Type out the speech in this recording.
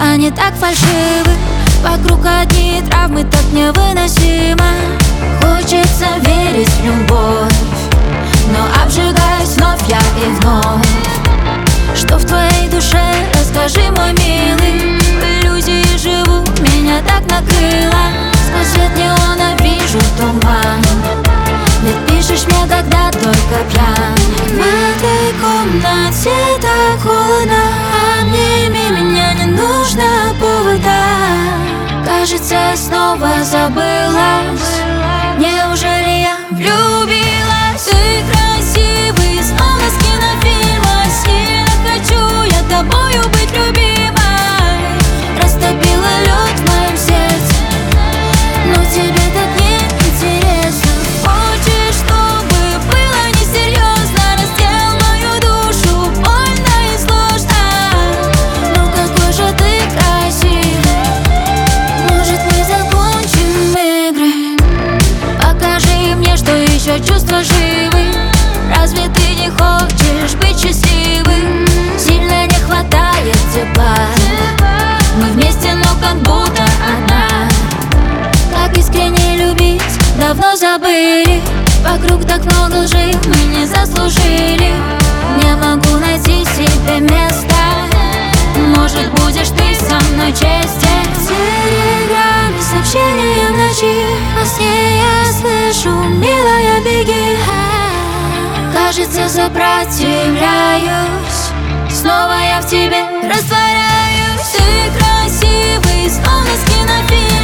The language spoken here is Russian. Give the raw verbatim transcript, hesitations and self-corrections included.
они так фальшивы. Вокруг одни травмы, так невыносимо. Хочется верить в любовь, но обжигаюсь вновь я и вновь. Что в твоей душе, расскажи, мой милый. В иллюзии живу, меня так накрыло. Сквозь свет неона вижу туман. Ведь пишешь мне, когда только пьян. В этой комнате так холодно. Обними меня, не нужно повода. Кажется, я снова забылась. Неужели я влюбилась? Ты красивый, словно с кинофильма. Сильно хочу я тобою быть любимой. Растопила лед в моем сердце, но тебе так неинтересно. Хочешь, чтобы было несерьезно? Раздел мою душу, больно и сложно. Ну какой же ты красивый. Может, мы закончим игры? Покажи мне, что еще чувства живы. Разве ты не хочешь быть счастливым? Сильно не хватает тепла. Мы вместе, но как будто одна. Как искренне любить, давно забыли. Вокруг так много лжи, мы не заслужили. Не могу найти себе места. Может, будешь ты со мной честен? Телеграмме сообщения в ночи. Во сне я слышу: милая, беги. Кажется, сопротивляюсь. Снова я в тебе растворяюсь. Ты красивый, словно с кинофильма.